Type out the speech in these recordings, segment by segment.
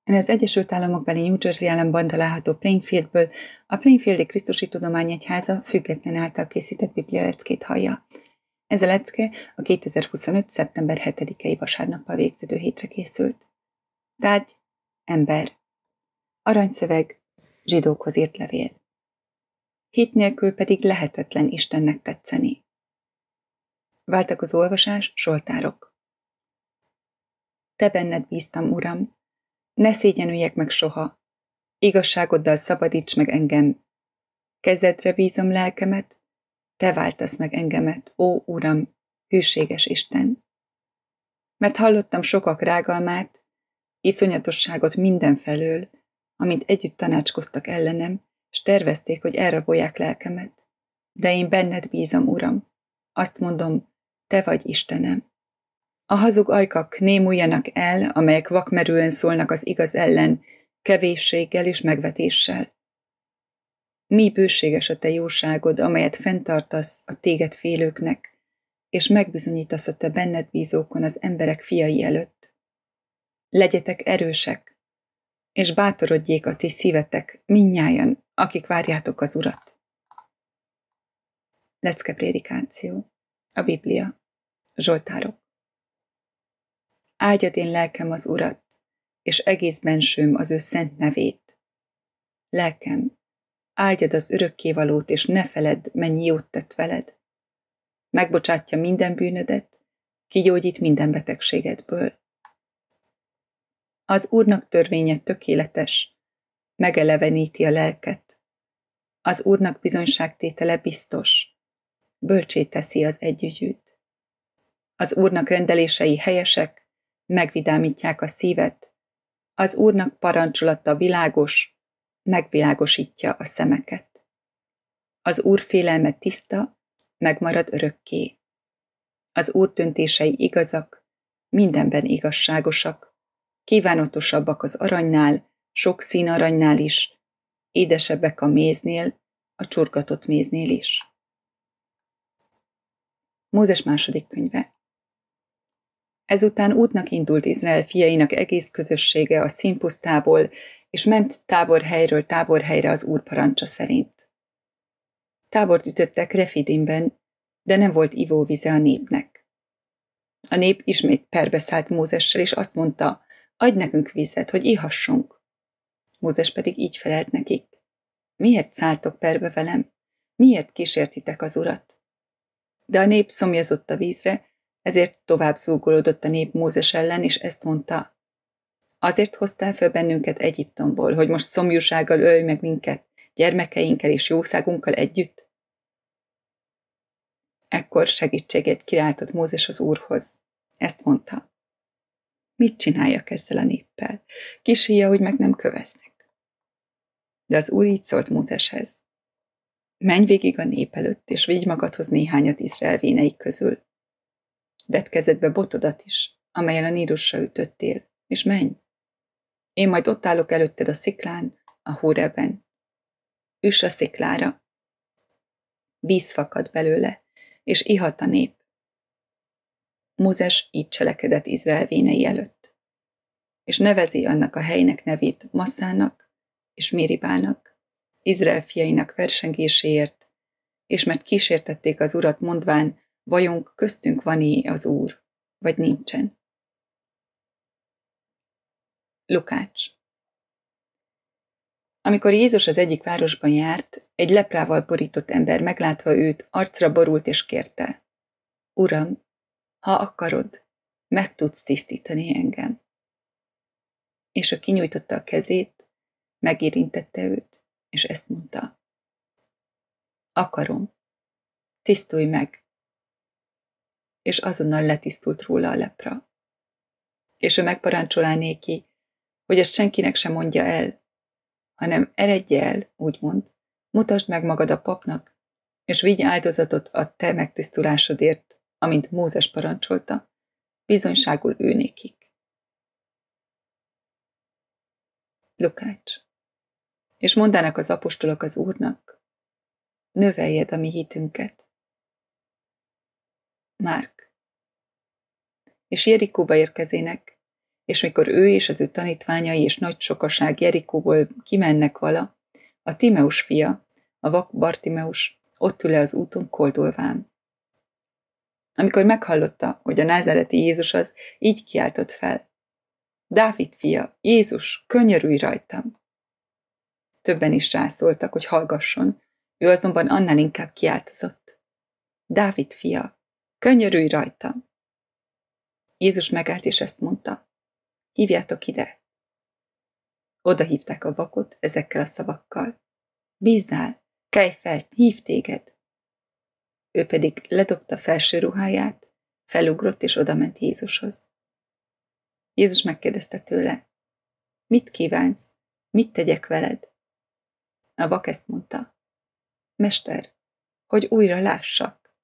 Az Egyesült Államokbeli New Jersey államban található Plainfieldből a Plainfieldi Krisztusi Tudományegyháza független által készített biblialeckét hallja. Ez a lecke a 2025. szeptember 7-i vasárnappal végződő hétre készült. Tárgy: ember. Aranyszöveg: zsidókhoz írt levél. Hit nélkül pedig lehetetlen Istennek tetszeni. Váltakozó olvasás, Zsoltárok. Te benned bíztam, Uram, ne szégyenüljek meg soha, igazságoddal szabadíts meg engem. Kezedre bízom lelkemet, te váltasz meg engemet, ó Uram, hűséges Isten. Mert hallottam sokak rágalmát, iszonyatosságot mindenfelől, amint együtt tanácskoztak ellenem, s tervezték, hogy elrabolják lelkemet. De én benned bízom, Uram, azt mondom, te vagy Istenem. A hazug ajkak némuljanak el, amelyek vakmerően szólnak az igaz ellen, kevésséggel és megvetéssel. Mi bőséges a te jóságod, amelyet fenntartasz a téged félőknek, és megbizonyítasz a te benned bízókon az emberek fiai előtt. Legyetek erősek, és bátorodjék a ti szívetek, mindnyájan, akik várjátok az Urat. Leckeprédikáció. A Biblia. Zsoltárok. Áldjad én lelkem az Urat, és egész bensőm az ő szent nevét. Lelkem, áldjad az örökkévalót, és ne feledd, mennyi jót tett veled. Megbocsátja minden bűnödet, kigyógyít minden betegségedből. Az Úrnak törvénye tökéletes, megeleveníti a lelket. Az Úrnak bizonyságtétele biztos, bölcsé teszi az együgyűt. Az Úrnak rendelései helyesek, megvidámítják a szívet. Az Úrnak parancsolata világos, megvilágosítja a szemeket. Az Úr félelme tiszta, megmarad örökké. Az Úr döntései igazak, mindenben igazságosak, kívánatosabbak az aranynál, sok színaranynál is, édesebbek a méznél, a csurgatott méznél is. Mózes második könyve. Ezután útnak indult Izrael fiainak egész közössége a színpusztából, és ment táborhelyről táborhelyre az Úr parancsa szerint. Tábort ütöttek Refidimben, de nem volt ivóvize a népnek. A nép ismét perbeszállt Mózessel, és azt mondta, adj nekünk vizet, hogy ihassunk. Mózes pedig így felelt nekik, miért szálltok perbe velem? Miért kísértitek az Urat? De a nép szomjazott a vízre, ezért tovább zúgolódott a nép Mózes ellen, és ezt mondta, azért hoztál föl bennünket Egyiptomból, hogy most szomjúsággal ölj meg minket, gyermekeinkkel és jószágunkkal együtt? Ekkor segítséget kiáltott Mózes az Úrhoz. Ezt mondta, mit csináljak ezzel a néppel? Kísélje, hogy meg nem köveznek. De az Úr így szólt Mózeshez, menj végig a nép előtt, és vigy magadhoz néhányat Izrael véneik közül. Vedd kezedbe botodat is, amellyel a Nílusra ütöttél, és menj. Én majd ott állok előtted a sziklán, a Hóreben. Üss a sziklára. Víz fakad belőle, és ihat a nép. Mózes így cselekedett Izrael vénei előtt. És nevezi annak a helynek nevét Masszának és Méribának, Izrael fiainak versengéséért, és mert kísértették az Urat mondván, vajon köztünk van-e az Úr, vagy nincsen? Lukács. Amikor Jézus az egyik városban járt, egy leprával borított ember meglátva őt, arcra borult és kérte, Uram, ha akarod, meg tudsz tisztítani engem. És ő kinyújtotta a kezét, megérintette őt, és ezt mondta, akarom, tisztulj meg. És azonnal letisztult róla a lepra. És ő megparancsolá néki, hogy ezt senkinek sem mondja el, hanem eredj el, úgymond, mutasd meg magad a papnak, és vigy áldozatot a te megtisztulásodért, amint Mózes parancsolta, bizonyságul ő nékik. Lukács. És mondának az apostolok az Úrnak, növeljed a mi hitünket. Márk. És Jerikóba érkezének, És mikor ő és az ő tanítványai és nagy sokaság Jerikóból kimennek vala, a Timeus fia, a vak Bartimeus ott ül le az úton koldulván. Amikor meghallotta, hogy a názáreti Jézus az, így kiáltott fel: Dávid fia, Jézus, könyörülj rajtam! Többen is rászóltak, hogy hallgasson, ő azonban annál inkább kiáltozott: Dávid fia, könyörülj rajtam! Jézus megállt és ezt mondta: Hívjátok ide! Oda hívták a vakot ezekkel a szavakkal: Bízzál, kelj fel, hív téged! Ő pedig ledobta felső ruháját, felugrott és odament Jézushoz. Jézus megkérdezte tőle: Mit kívánsz? Mit tegyek veled? A vak ezt mondta: Mester, hogy újra lássak.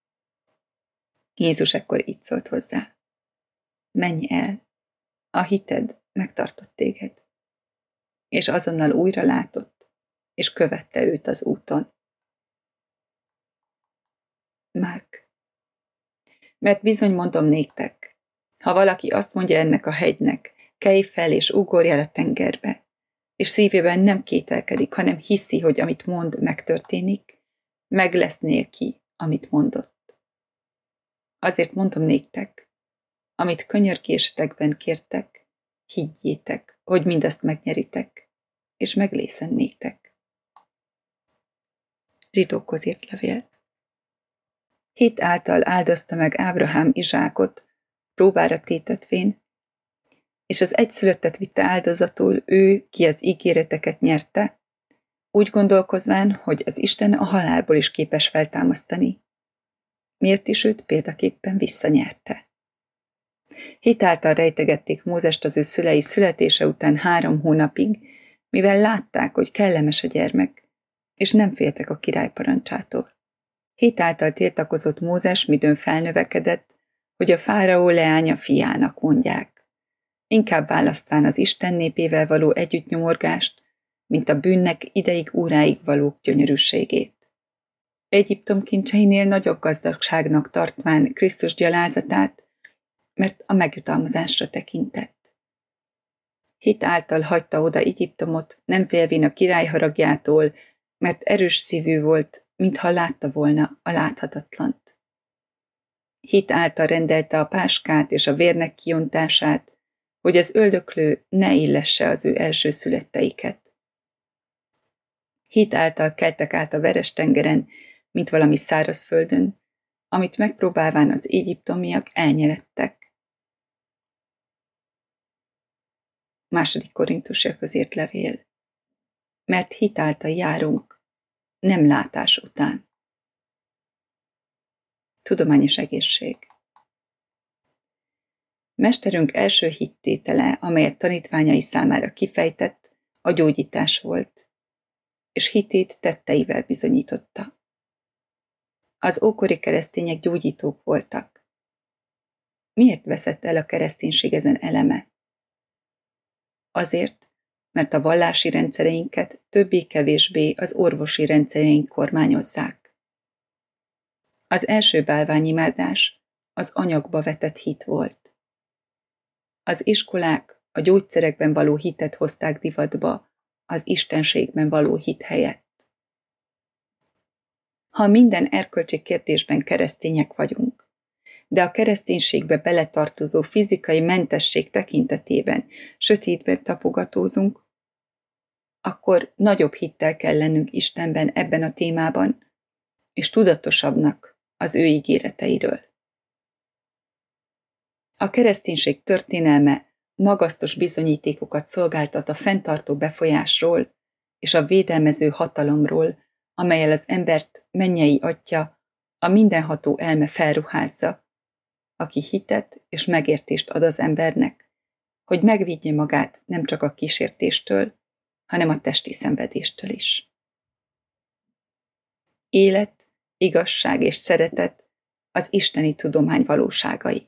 Jézus ekkor így szólt hozzá: Menj el, a hited megtartott téged. És azonnal újra látott, és követte őt az úton. Márk. Mert bizony mondom néktek, ha valaki azt mondja ennek a hegynek, kelj fel és ugorj el a tengerbe, és szívében nem kételkedik, hanem hiszi, hogy amit mond, megtörténik, meg lesz néki, amit mondott. Azért mondom néktek, amit könyörgésetekben kértek, higgyétek, hogy mindazt megnyeritek, és meglészen néktek. Zsidókhoz írt levél. Hit által áldozta meg Ábrahám Izsákot, próbára tétetvén, és az egyszülöttet vitte áldozatul ő, ki az ígéreteket nyerte, úgy gondolkozván, hogy az Isten a halálból is képes feltámasztani, miért is őt példaképpen visszanyerte. Hit által rejtegették Mózest az ő szülei születése után 3 hónapig, mivel látták, hogy kellemes a gyermek, és nem féltek a király parancsától. Hit által tiltakozott Mózes, midőn felnövekedett, hogy a fáraó leánya fiának mondják, inkább választván az Isten népével való együttnyomorgást, mint a bűnnek ideig óráig való gyönyörűségét. Egyiptom kincseinél nagyobb gazdagságnak tartván Krisztus gyalázatát, mert a megjutalmazásra tekintett. Hit által hagyta oda Egyiptomot, nem félvén a király haragjától, mert erős szívű volt, mintha látta volna a láthatatlant. Hit által rendelte a páskát és a vérnek kiontását, hogy az öldöklő ne illesse az ő elsőszületteiket. Hit által keltek át a Veres-tengeren, mint valami szárazföldön, amit megpróbálván az egyiptomiak elnyerettek. 2. Korintusiakhoz írt levél. Mert hit által járunk, nem látás után. Tudományos egészség. Mesterünk első hittétele, amelyet tanítványai számára kifejtett, a gyógyítás volt, és hitét tetteivel bizonyította. Az ókori keresztények gyógyítók voltak. Miért veszett el a kereszténység ezen eleme? Azért, mert a vallási rendszereinket többé-kevésbé az orvosi rendszereink kormányozzák. Az első bálványimádás az anyagba vetett hit volt. Az iskolák a gyógyszerekben való hitet hozták divatba az istenségben való hit helyett. Ha minden erkölcsi kérdésben keresztények vagyunk, de a kereszténységbe beletartozó fizikai mentesség tekintetében sötétben tapogatózunk, akkor nagyobb hittel kell lennünk Istenben ebben a témában, és tudatosabbnak az ő ígéreteiről. A kereszténység történelme magasztos bizonyítékokat szolgáltat a fenntartó befolyásról és a védelmező hatalomról, amellyel az embert mennyei Atya, a mindenható elme felruházza, aki hitet és megértést ad az embernek, hogy megvédje magát nem csak a kísértéstől, hanem a testi szenvedéstől is. Élet, igazság és szeretet az isteni tudomány valóságai.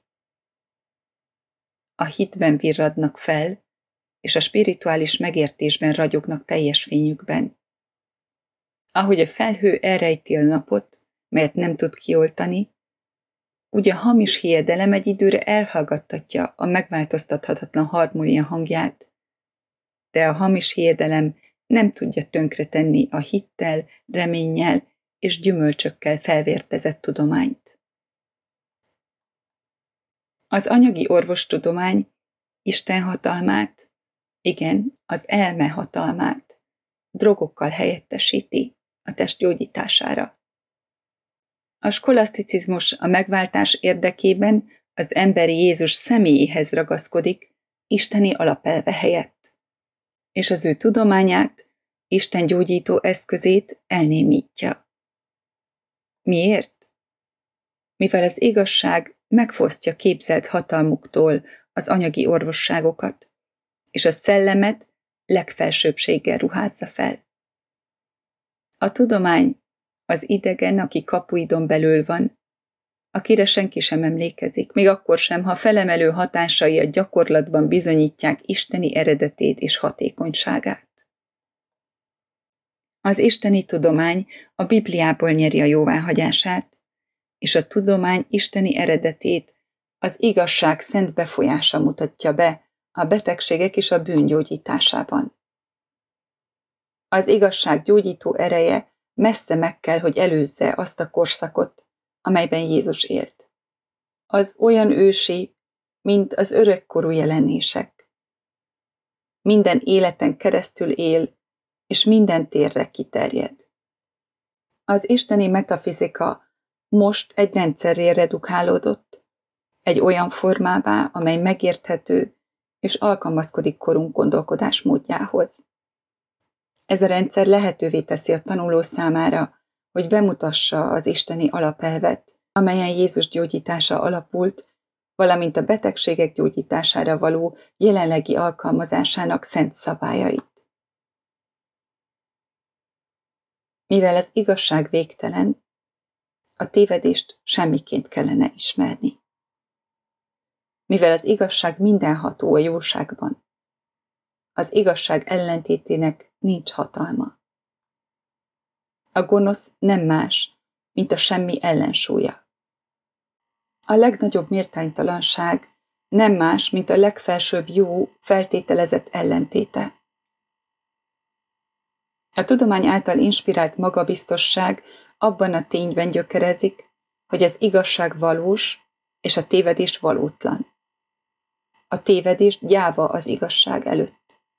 A hitben virradnak fel, és a spirituális megértésben ragyognak teljes fényükben. Ahogy a felhő elrejti a napot, melyet nem tud kioltani, Ugye a hamis hiedelem egy időre elhallgattatja a megváltoztathatatlan harmónia hangját, de a hamis hiedelem nem tudja tönkretenni a hittel, reménnyel és gyümölcsökkel felvértezett tudományt. Az anyagi orvostudomány Isten hatalmát, igen, az elme hatalmát drogokkal helyettesíti a test gyógyítására. A skolaszticizmus a megváltás érdekében az emberi Jézus személyéhez ragaszkodik isteni alapelve helyett, és az ő tudományát, Isten gyógyító eszközét elnémítja. Miért? Mivel az igazság megfosztja képzelt hatalmuktól az anyagi orvosságokat, és a szellemet legfelsőbbséggel ruházza fel. A tudomány az idegen, aki kapuidon belül van, akire senki sem emlékezik, még akkor sem, ha felemelő hatásai a gyakorlatban bizonyítják isteni eredetét és hatékonyságát. Az isteni tudomány a Bibliából nyeri a jóváhagyását, és a tudomány isteni eredetét az igazság szent befolyása mutatja be a betegségek és a bűn gyógyításában. Az igazság gyógyító ereje messze meg kell, hogy előzze azt a korszakot, amelyben Jézus élt. Az olyan ősi, mint az öregkorú jelenések. Minden életen keresztül él, és minden térre kiterjed. Az isteni metafizika most egy rendszerré redukálódott, egy olyan formává, amely megérthető és alkalmazkodik korunk gondolkodásmódjához. Ez a rendszer lehetővé teszi a tanuló számára, hogy bemutassa az isteni alapelvet, amelyen Jézus gyógyítása alapult, valamint a betegségek gyógyítására való jelenlegi alkalmazásának szent szabályait. Mivel az igazság végtelen, a tévedést semmiként kellene ismerni. Mivel az igazság mindenható a jóságban, az igazság ellentétének nincs hatalma. A gonosz nem más, mint a semmi ellensúlya. A legnagyobb méltánytalanság nem más, mint a legfelsőbb jó feltételezett ellentéte. A tudomány által inspirált magabiztosság abban a tényben gyökerezik, hogy az igazság valós, és a tévedés valótlan. A tévedés gyáva az igazság előtt.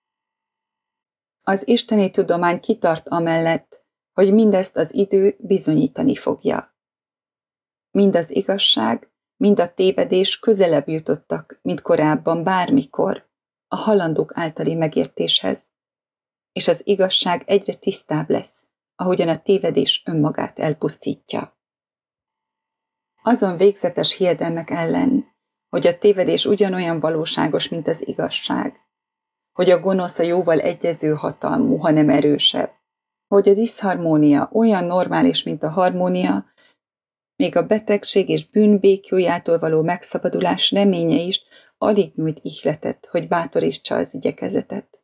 Az isteni tudomány kitart amellett, hogy mindezt az idő bizonyítani fogja. Mind az igazság, mind a tévedés közelebb jutottak, mint korábban bármikor, a halandók általi megértéshez, és az igazság egyre tisztább lesz, ahogyan a tévedés önmagát elpusztítja. Azon végzetes hiedelmek ellen, hogy a tévedés ugyanolyan valóságos, mint az igazság, hogy a gonosz a jóval egyező hatalmú, hanem erősebb, hogy a diszharmónia olyan normális, mint a harmónia, még a betegség és bűn békjójától való megszabadulás reménye is alig nyújt ihletet, hogy bátorítsa az igyekezetet.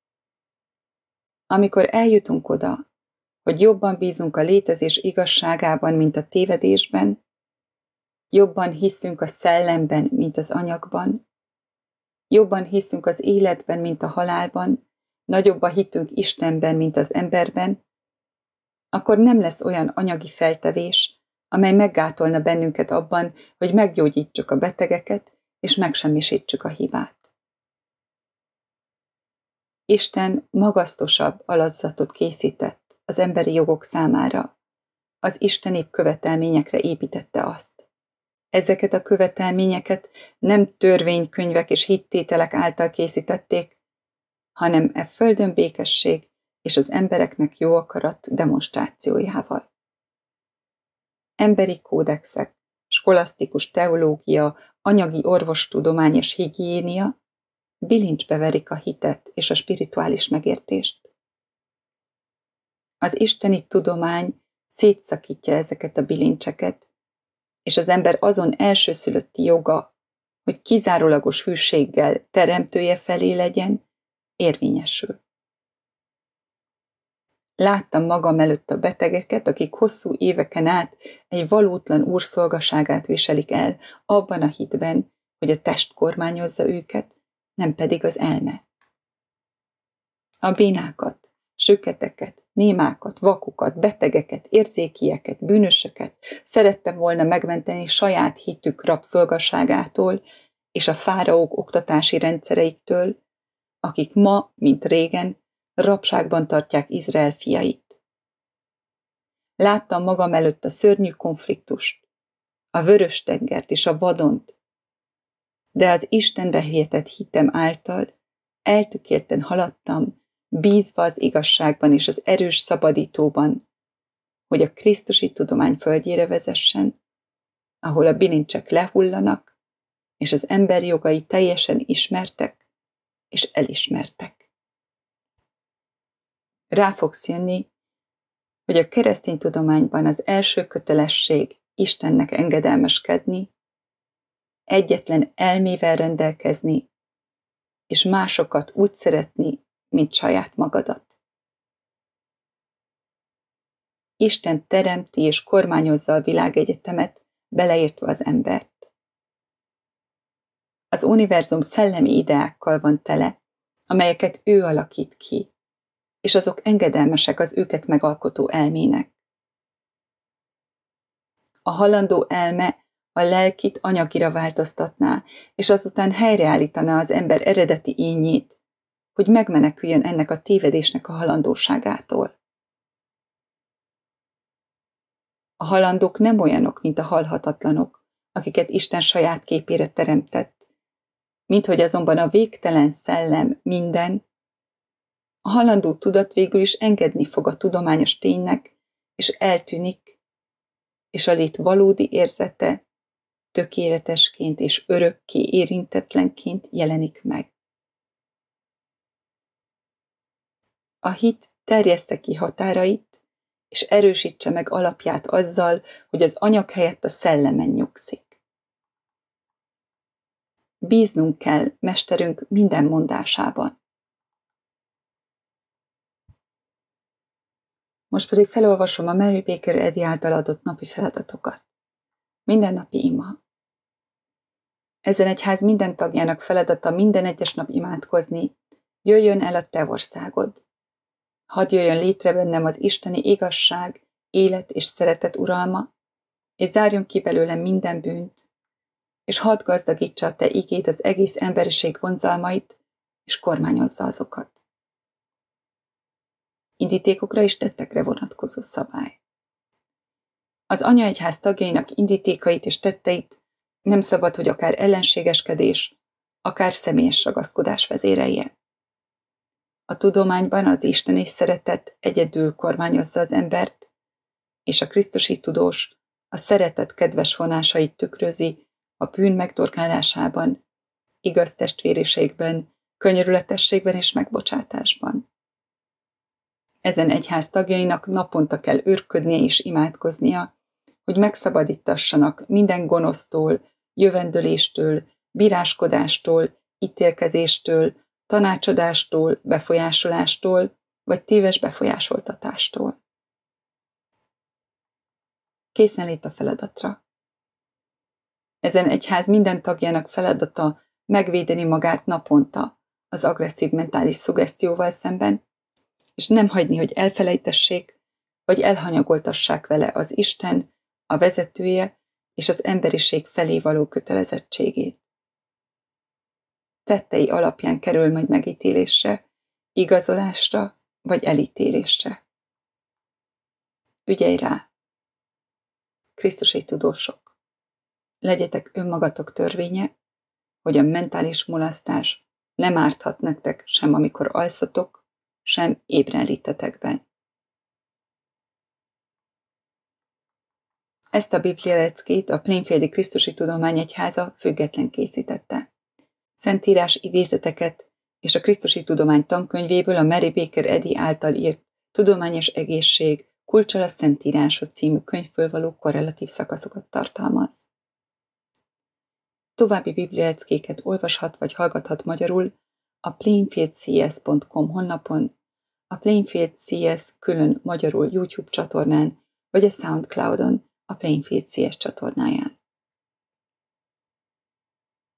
Amikor eljutunk oda, hogy jobban bízunk a létezés igazságában, mint a tévedésben, jobban hiszünk a szellemben, mint az anyagban, jobban hiszünk az életben, mint a halálban, nagyobb a hitünk Istenben, mint az emberben, akkor nem lesz olyan anyagi feltevés, amely meggátolna bennünket abban, hogy meggyógyítsuk a betegeket, és megsemmisítsük a hibát. Isten magasztosabb alazatot készített az emberi jogok számára, az isteni követelményekre építette azt. Ezeket a követelményeket nem törvénykönyvek és hittételek által készítették, hanem e földön békesség és az embereknek jó akarat demonstrációjával. Emberi kódexek, skolasztikus teológia, anyagi orvostudomány és higiénia bilincsbe verik a hitet és a spirituális megértést. Az isteni tudomány szétszakítja ezeket a bilincseket, és az ember azon elsőszülötti joga, hogy kizárólagos hűséggel teremtője felé legyen, érvényesül. Láttam magam előtt a betegeket, akik hosszú éveken át egy valótlan úr szolgaságát viselik el, abban a hitben, hogy a test kormányozza őket, nem pedig az elme. A bénákat, süketeket, némákat, vakukat, betegeket, érzékieket, bűnösöket szerettem volna megmenteni saját hitük rabszolgaságától és a fáraók oktatási rendszereiktől, akik ma, mint régen, rabságban tartják Izrael fiait. Láttam magam előtt a szörnyű konfliktust, a Vörös-tengert és a vadont, de az Istenbe hihetett hitem által eltökélten haladtam, bízva az igazságban és az erős szabadítóban, hogy a krisztusi tudomány földjére vezessen, ahol a bilincsek lehullanak, és az ember jogai teljesen ismertek és elismertek. Rá fogsz jönni, hogy a keresztény tudományban az első kötelesség Istennek engedelmeskedni, egyetlen elmével rendelkezni, és másokat úgy szeretni, mint saját magadat. Isten teremti és kormányozza a világegyetemet, beleértve az embert. Az univerzum szellemi ideákkal van tele, amelyeket ő alakít ki, és azok engedelmesek az őket megalkotó elmének. A halandó elme a lelkit anyagira változtatná, és azután helyreállítaná az ember eredeti énjét, hogy megmeneküljön ennek a tévedésnek a halandóságától. A halandók nem olyanok, mint a halhatatlanok, akiket Isten saját képére teremtett, minthogy azonban a végtelen szellem minden, a halandó tudat végül is engedni fog a tudományos ténynek, és eltűnik, és a lét valódi érzete tökéletesként és örökké érintetlenként jelenik meg. A hit terjeszte ki határait, és erősítse meg alapját azzal, hogy az anyag helyett a szellemen nyugszik. Bíznunk kell mesterünk minden mondásában. Most pedig felolvasom a Mary Baker Eddy által adott napi feladatokat. Mindennapi ima. Ezen egyház minden tagjának feladata minden egyes nap imádkozni, jöjjön el a te országod. Hadd jöjjön létre bennem az isteni igazság, élet és szeretet uralma, és zárjon ki belőlem minden bűnt, és hadd gazdagítsa a te igéd az egész emberiség vonzalmait, és kormányozza azokat. Indítékokra és tettekre vonatkozó szabály. Az anyaegyház tagjainak indítékait és tetteit nem szabad, hogy akár ellenségeskedés, akár személyes ragaszkodás vezérelje. A tudományban az isteni szeretet egyedül kormányozza az embert, és a krisztusi tudós a szeretet kedves vonásait tükrözi a bűn megdorgálásában, igaz testvériségben, könyörületességben és megbocsátásban. Ezen egyház tagjainak naponta kell őrködnie és imádkoznia, hogy megszabadítassanak minden gonosztól, jövendöléstől, bíráskodástól, ítélkezéstől, tanácsadástól, befolyásolástól, vagy téves befolyásoltatástól. Készenlét a feladatra. Ezen egyház minden tagjának feladata megvédeni magát naponta az agresszív mentális szuggesztióval szemben, és nem hagyni, hogy elfelejtessék, vagy elhanyagoltassák vele az Isten, a vezetője és az emberiség felé való kötelezettségét. Tettei alapján kerül majd megítélésre, igazolásra vagy elítélésre. Ügyelj rá! Krisztusi tudósok! Legyetek önmagatok törvénye, hogy a mentális mulasztás nem árthat nektek sem amikor alszatok, sem ébrenlétetekben. Ezt a biblialeckét a Plainfieldi Krisztusi Tudományegyháza független készítette. Szentírás idézeteket és a Krisztusi Tudomány tankönyvéből a Mary Baker Eddy által írt Tudományos egészség, kulccsal a Szentíráshoz című könyvből való korrelatív szakaszokat tartalmaz. További biblialeckéket olvashat vagy hallgathat magyarul a plainfieldcs.com honlapon, a Plainfield CS külön magyarul YouTube csatornán, vagy a Soundcloudon, a Plainfield CS csatornáján.